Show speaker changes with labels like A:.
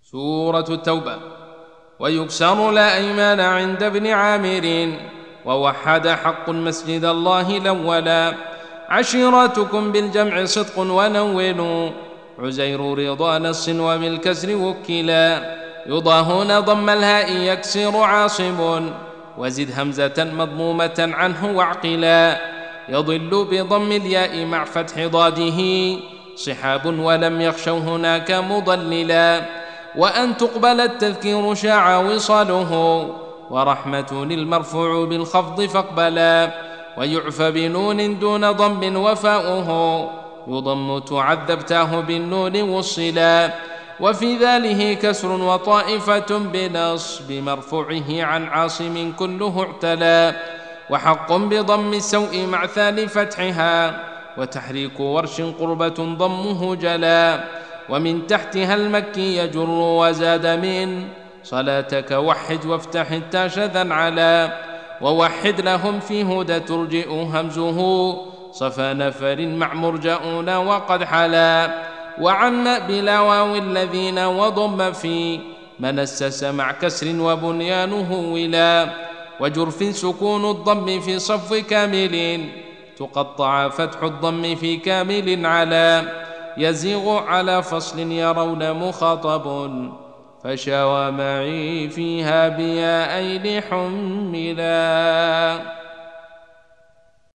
A: سورة التوبة. ويكسر لا أيمان عند ابن عامر، ووحد حق مسجد الله الأولا. عشيرتكم بالجمع صدق ونونوا، عزير رضا نص وبالكسر وكلا. يضاهون ضم الهاء يكسر عاصم، وزد همزة مضمومة عنه واعقلا. يضل بضم الياء مع فتح ضاده، صحاب ولم يخشوا هناك مضللا. وأن تقبل التذكير شاع وصاله، ورحمة المرفوع بالخفض فاقبلا. ويعفى بنون دون ضم وفاؤه، يضم تعذبتاه بالنون وصلا. وفي ذاله كسر وطائفة بنصب مرفوعه عن عاصم كله اعتلى. وحق بضم السوء مع ثاني فتحها، وتحريك ورش قربة ضمه جلا. ومن تحتها المكي يجر وزاد من صلاتك وحد وافتح التاشذا على. ووحد لهم في هدى ترجئ همزه، صفى نفر مع مرجؤون وقد حلا. وعم بلا واو الذين وضم في منسس مع كسر وبنيانه ولا. وجرف سكون الضم في صف كامل، تقطع فتح الضم في كامل على. يزيغ على فصل يرون مخاطب، فشوى معي فيها بيائين حملا.